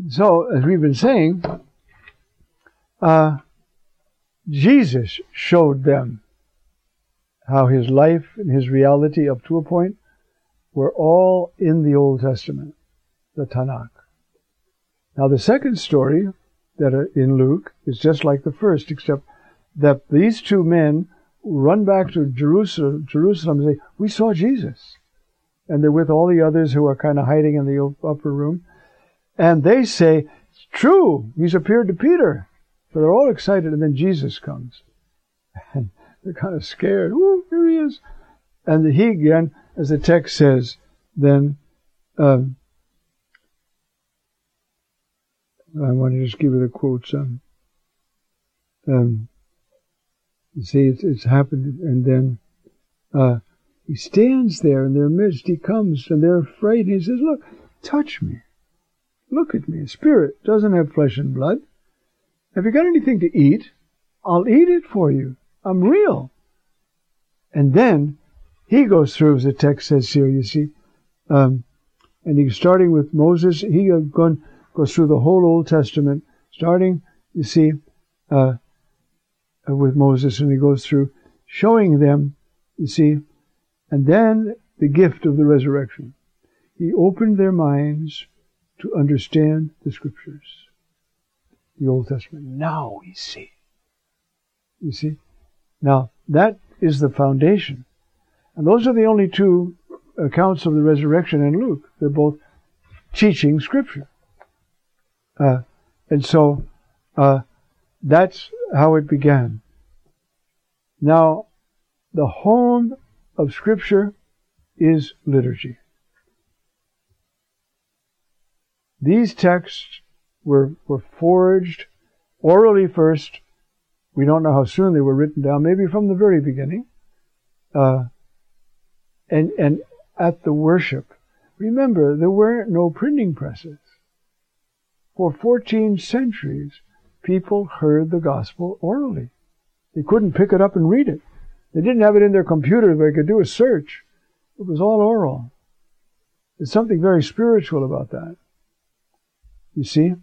So, as we've been saying, Jesus showed them how his life and his reality up to a point were all in the Old Testament, the Tanakh. Now the second story that in Luke is just like the first, except that these two men run back to Jerusalem and say, we saw Jesus. And they're with all the others who are kind of hiding in the upper room. And they say, it's true, he's appeared to Peter. So they're all excited, and then Jesus comes. And they're kind of scared. Ooh, here he is. And he again, as the text says, then, I want to just give you the quotes. You see, it's happened, and then he stands there in their midst. He comes, and they're afraid. And he says, look, touch me. Look at me. A spirit doesn't have flesh and blood. Have you got anything to eat? I'll eat it for you. I'm real. And then he goes through, as the text says here, you see, and he's starting with Moses. He goes through the whole Old Testament, starting, you see, with Moses, and he goes through showing them, you see, and then the gift of the resurrection. He opened their minds to understand the Scriptures, the Old Testament. Now we see. You see? Now, that is the foundation. And those are the only two accounts of the resurrection in Luke. They're both teaching Scripture. And so, that's how it began. Now, the home of Scripture is liturgy. These texts were forged orally first. We don't know how soon they were written down, maybe from the very beginning. And at the worship. Remember, there were no printing presses. For 14 centuries, people heard the gospel orally. They couldn't pick it up and read it. They didn't have it in their computer where they could do a search. It was all oral. There's something very spiritual about that. You see?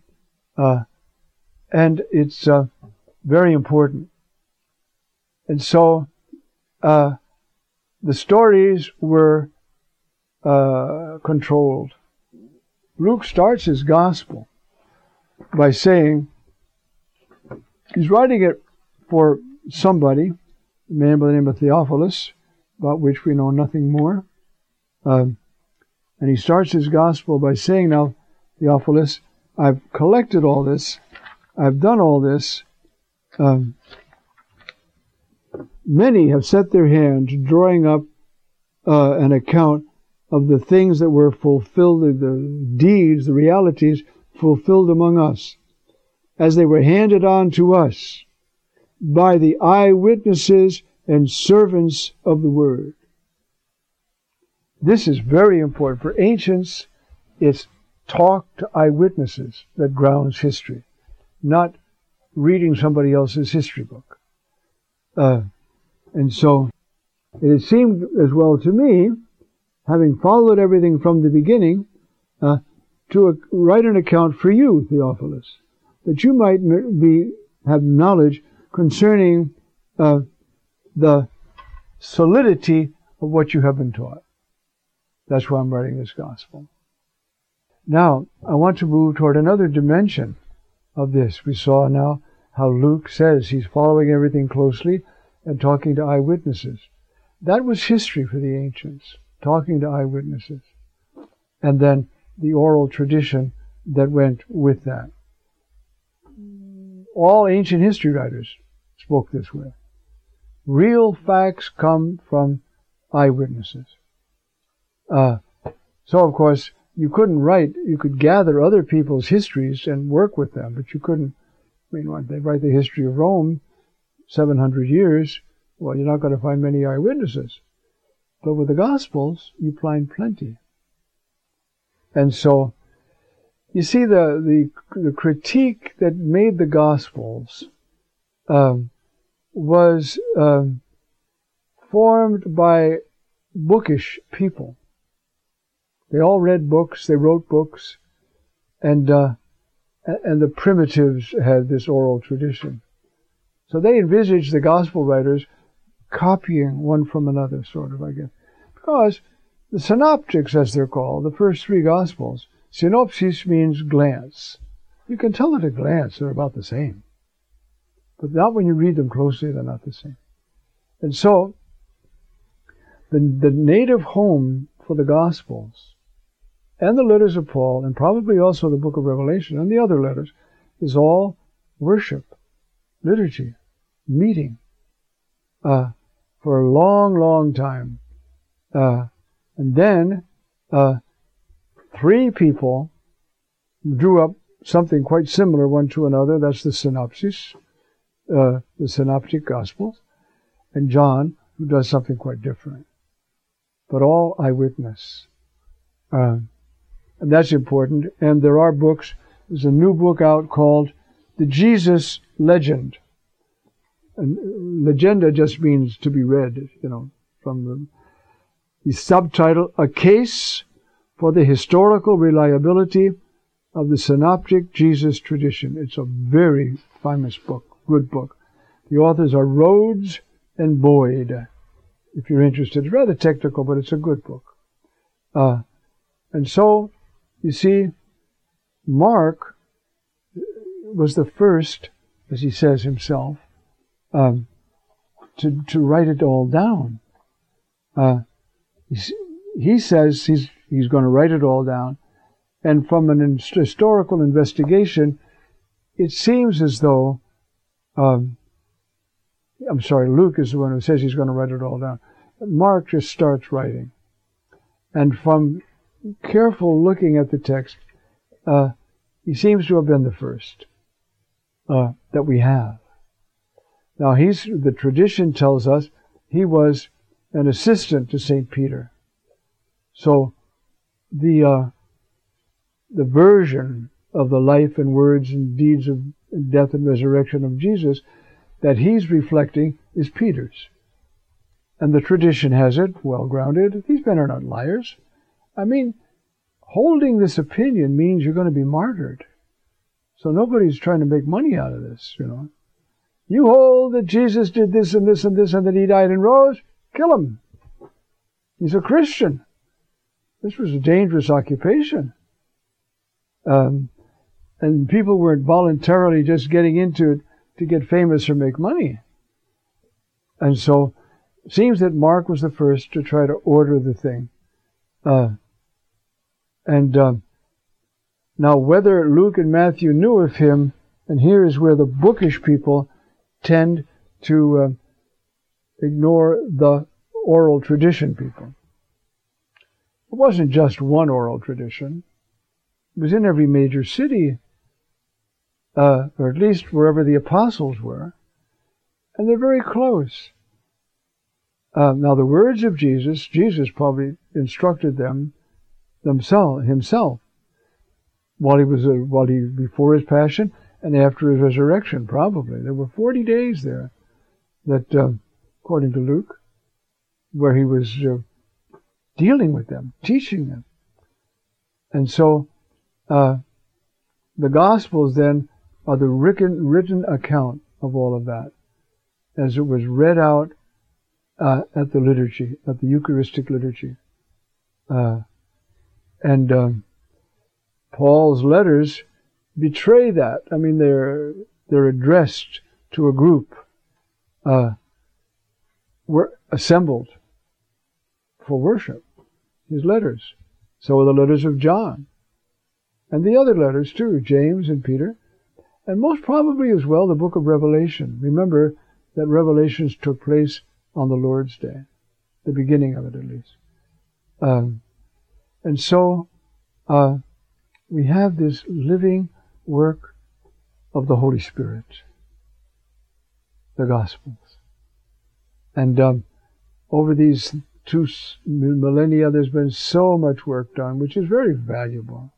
And it's very important. And so, the stories were controlled. Luke starts his gospel by saying, he's writing it for somebody, a man by the name of Theophilus, about which we know nothing more. And he starts his gospel by saying, now, Theophilus, I've collected all this, I've done all this. Many have set their hand to drawing up an account of the things that were fulfilled, the deeds, the realities fulfilled among us, as they were handed on to us by the eyewitnesses and servants of the word. This is very important. For ancients, it's talk to eyewitnesses that grounds history, not reading somebody else's history book. And so it seemed as well to me, having followed everything from the beginning, to write an account for you, Theophilus, that you might have knowledge concerning the solidity of what you have been taught. That's why I'm writing this gospel. Now, I want to move toward another dimension of this. We saw now how Luke says he's following everything closely and talking to eyewitnesses. That was history for the ancients, talking to eyewitnesses. And then the oral tradition that went with that. All ancient history writers spoke this way. Real facts come from eyewitnesses. So, of course, you couldn't write, you could gather other people's histories and work with them, but you couldn't, they write the history of Rome, 700 years, well, you're not going to find many eyewitnesses. But with the Gospels, you find plenty. And so, you see, the critique that made the Gospels was formed by bookish people. They all read books, they wrote books, and and the primitives had this oral tradition. So they envisaged the gospel writers copying one from another, sort of, I guess. Because the synoptics, as they're called, the first three gospels, synopsis means glance. You can tell at a glance they're about the same. But not when you read them closely, they're not the same. And so, the native home for the gospels and the letters of Paul, and probably also the book of Revelation and the other letters, is all worship, liturgy, meeting, for a long, long time. And then, three people drew up something quite similar one to another. That's the synopsis, the synoptic gospels, and John, who does something quite different. But all eyewitness. And that's important. And there are books. There's a new book out called The Jesus Legend. And legenda just means to be read, from the subtitle, A Case for the Historical Reliability of the Synoptic Jesus Tradition. It's a very famous book, good book. The authors are Rhodes and Boyd, if you're interested. It's rather technical, but it's a good book. And so, you see, Mark was the first, as he says himself, to write it all down. He says he's going to write it all down, and from an historical investigation, it seems as though, Luke is the one who says he's going to write it all down. Mark just starts writing. And from careful looking at the text, he seems to have been the first that we have. Now, the tradition tells us he was an assistant to St. Peter. So, the version of the life and words and deeds of death and resurrection of Jesus that he's reflecting is Peter's. And the tradition has it, well grounded. These men are not liars. I mean, holding this opinion means you're going to be martyred. So nobody's trying to make money out of this, You hold that Jesus did this and this and this and that he died and rose, kill him. He's a Christian. This was a dangerous occupation. And people weren't voluntarily just getting into it to get famous or make money. And so, it seems that Mark was the first to try to order the thing. Now whether Luke and Matthew knew of him, and here is where the bookish people tend to ignore the oral tradition people. It wasn't just one oral tradition. It was in every major city, or at least wherever the apostles were. And they're very close. Now the words of Jesus probably instructed them himself, before his passion and after his resurrection, probably. There were 40 days there that, according to Luke, where he was dealing with them, teaching them. And so, the Gospels then are the written account of all of that, as it was read out at the liturgy, at the Eucharistic liturgy. Paul's letters betray that. I mean, they're addressed to a group, were assembled for worship. His letters. So are the letters of John. And the other letters too, James and Peter. And most probably as well the book of Revelation. Remember that Revelations took place on the Lord's Day. The beginning of it, at least. And so, we have this living work of the Holy Spirit. The Gospels. And over these 2 millennia, there's been so much work done, which is very valuable.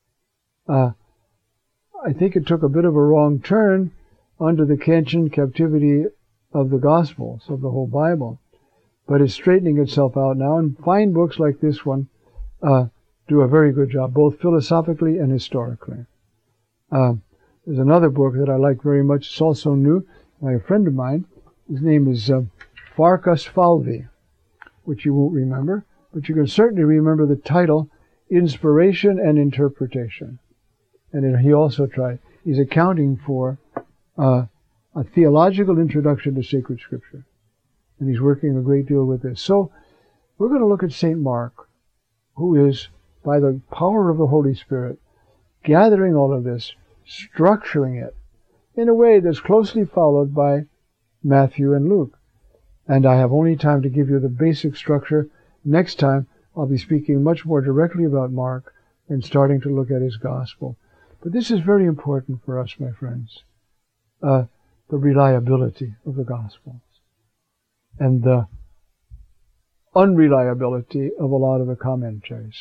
I think it took a bit of a wrong turn under the Kantian captivity of the Gospels, of the whole Bible. But it's straightening itself out now, and fine books like this one do a very good job, both philosophically and historically. There's another book that I like very much. It's also new by a friend of mine. His name is Farkas Falvey, which you won't remember, but you can certainly remember the title, Inspiration and Interpretation. And he also he's accounting for a theological introduction to sacred scripture. And he's working a great deal with this. So we're going to look at St. Mark, who is, by the power of the Holy Spirit, gathering all of this, structuring it in a way that's closely followed by Matthew and Luke. And I have only time to give you the basic structure. Next time, I'll be speaking much more directly about Mark and starting to look at his gospel. But this is very important for us, my friends. The reliability of the Gospels and the unreliability of a lot of the commentaries.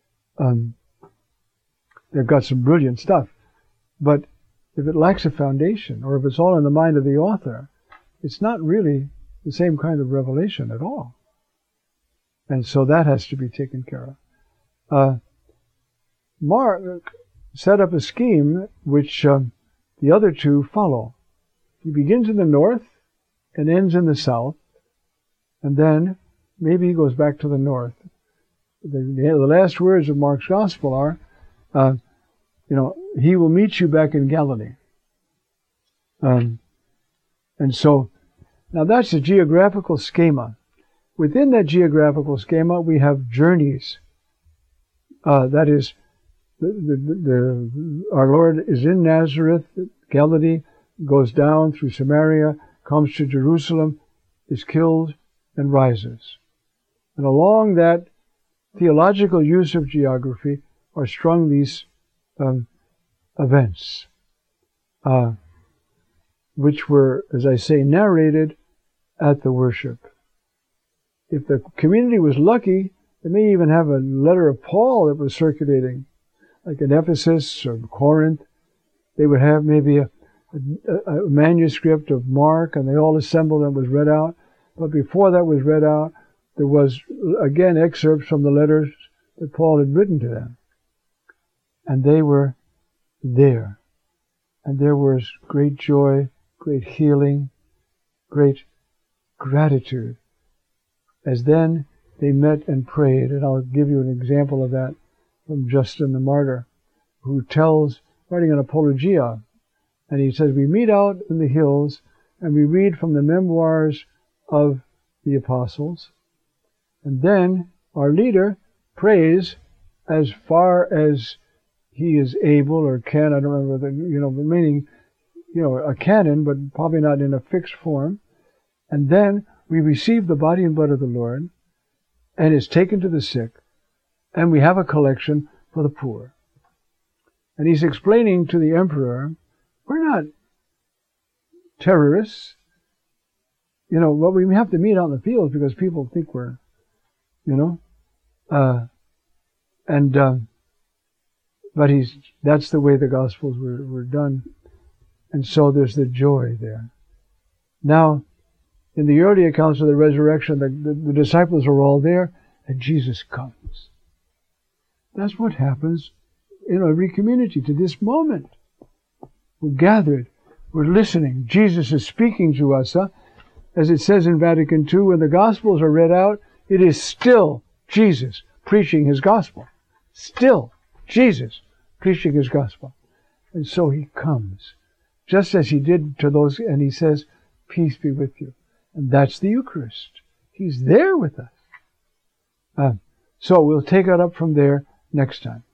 They've got some brilliant stuff, but if it lacks a foundation, or if it's all in the mind of the author, it's not really the same kind of revelation at all. And so that has to be taken care of. Mark set up a scheme which the other two follow. He begins in the north and ends in the south, and then maybe he goes back to the north. The last words of Mark's gospel are, he will meet you back in Galilee. And so, now that's a geographical schema. Within that geographical schema, we have journeys. That is, our Lord is in Nazareth, Galilee, goes down through Samaria, comes to Jerusalem, is killed, and rises. And along that theological use of geography are strung these events, which were, as I say, narrated at the worship. If the community was lucky, they may even have a letter of Paul that was circulating, like in Ephesus or Corinth. They would have maybe a manuscript of Mark, and they all assembled and it was read out. But before that was read out, there was, again, excerpts from the letters that Paul had written to them. And they were there. And there was great joy, great healing, great gratitude. As then they met and prayed, and I'll give you an example of that from Justin the Martyr, who tells, writing an apologia, and he says, we meet out in the hills and we read from the memoirs of the apostles, and then our leader prays as far as he is able or can. I don't remember the meaning, a canon, but probably not in a fixed form. And then we receive the body and blood of the Lord, and it's taken to the sick, and we have a collection for the poor. And he's explaining to the emperor, we're not terrorists. Well, we have to meet out in the fields because people think we're, but that's the way the Gospels were done. And so there's the joy there. Now, in the early accounts of the resurrection, the disciples are all there, and Jesus comes. That's what happens in every community to this moment. We're gathered, we're listening. Jesus is speaking to us. As it says in Vatican II, when the Gospels are read out, it is still Jesus preaching His Gospel. Still Jesus preaching His Gospel. And so He comes, just as He did to those, and He says, peace be with you. And that's the Eucharist. He's there with us. So we'll take it up from there next time.